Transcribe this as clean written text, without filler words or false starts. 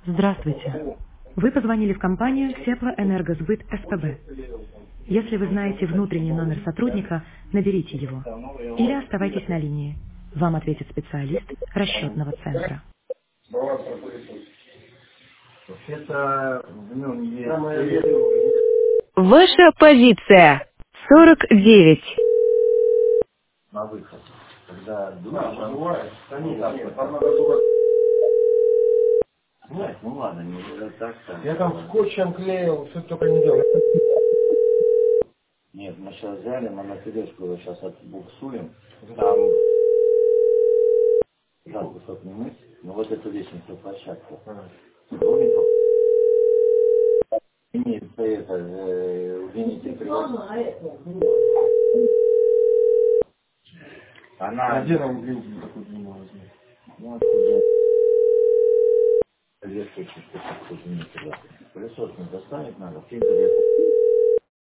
Здравствуйте. Вы позвонили в компанию Теплоэнергосбыт СПБ. Если вы знаете внутренний номер сотрудника, наберите его. Или оставайтесь на линии. Вам ответит специалист расчетного центра. Вообще-то в нем есть Ваша позиция 49. на выход. Когда думаешь, ну ладно, не так. Я там скотчем клеил, что только не делал. Нет, мы сейчас взяли, мы на тележку его сейчас отбуксуем. Там жалко поднимать, но вот эту лестницу площадку. Имеет это, извините, она... А где нам глинки такую длину возьмет? Ну, откуда? Лесочек, поднимите, да. Пылесос не достанет, надо. Фильтр